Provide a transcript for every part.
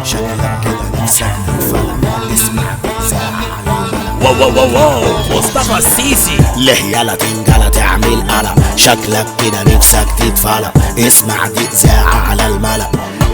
شكلك كده نفسك تتفلق، اسمع إذاعة على الملأ. واو واو واو واو مصطفى السيسي. ليه يلا تنجلة تعمل قلق، شكلك كده نفسك تتفلق، اسمع دي إذاعة على الملأ.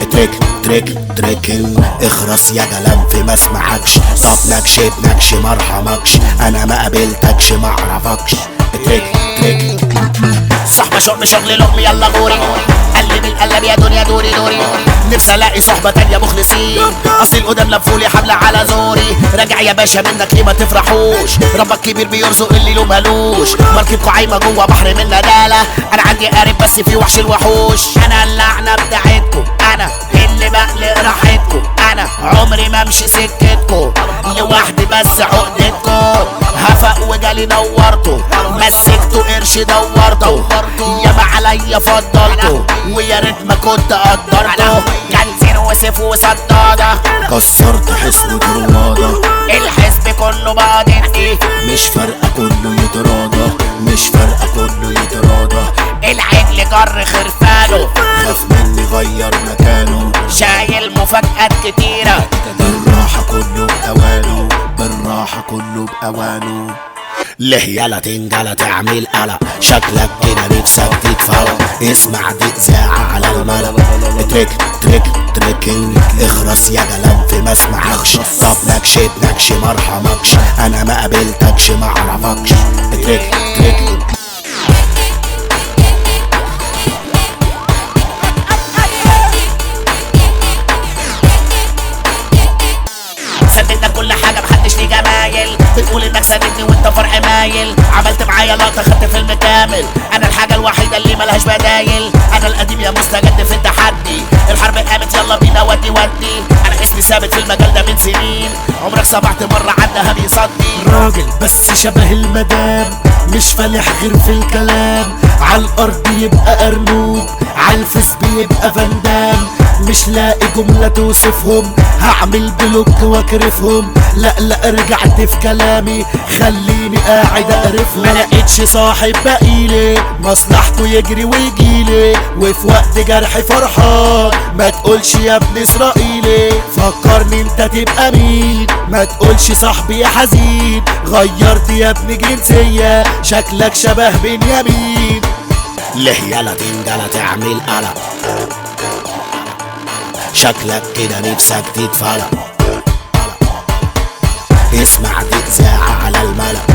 تريك اخرس يا جلام في ما اسمعكش، طب نكش مرحمكش، انا ما قابلتكش معرفكش. تريك صحبة شغل لقمي يلا غوري، قلب القلب يا دنيا دوري نفسي الاقي صحبة تانية مخلصين، اصل القدام لفولي حبل على زوري. راجع يا باشا منك ليه ما تفرحوش، ربك كبير بيرزق اللي له مالوش، مركبكوا عايمة جوه بحر من ندالة. انا عندي قارب بس في وحش الوحوش، انا اللعنة بتاعتكم، انا اللي بقلق راحتكم، انا عمري ما امشي سكتكم، لوحدي بس عقدتكم. هفق وجالي نورته، مسكته قرش دورته، ياما عليا فضلته، ويا ريت ما كنت قدرته. كان وسيف وصدادة، كسرت حصن طروادة، الحزب كله بقى ضدي، مش فارقة كله يتراضى، مش فارقة كله يتراضى. العجل جر خرفانه، خاف مني غير مكانه، شايل مفاجآت كتيرة. بالراحة كله بأوانه، بالراحة كله بأوانه. ليه يلا تنجلة تعمل قلق، شكلك كده نفسك تتفرق، اسمع دي إذاعة على الملأ. تريك اخرس يا جلام في ما اسمعكش، طب نكش مرحمكش، انا ما قابلتكش معرفكش. تريك سددنا كل حاجة محدش ليه جمايل، بتقول انك سددني وانت فرع مايل، عملت معايا لقطة خدت فيلم كامل، انا الحاجة الوحيدة اللي ملهاش بدايل، انا القديم يا مستجد في التحدي، الحرب قامت يلا بينا ودي انا اسمي ثابت في المجال ده من سنين، عمرك سمعت مرة عنها بيصدي. راجل بس شبه المدام، مش فالح غير في الكلام، عالارض يبقى ارنوب، عالفيس بيبقى فندام، مش لاقي جملة توصفهم، هعمل بلوك واكرفهم. لا رجعت في كلامي، خليني قاعد اقرفهم. ما لقيتش صاحب بقيلي، مصلحته يجري ويجيلي، وفي وقت جرحي فرحان، ما تقولش يا ابن اسرائيلي، فكرني انت تبقى مين، ما تقولش صاحبي يا حزين، غيرت يا ابن جنسية، شكلك شبه بنيامين. ليه يلا تنجلة تعمل قلق، شكلك كده نفسك تتفرق، اسمع دي إذاعة على الملأ.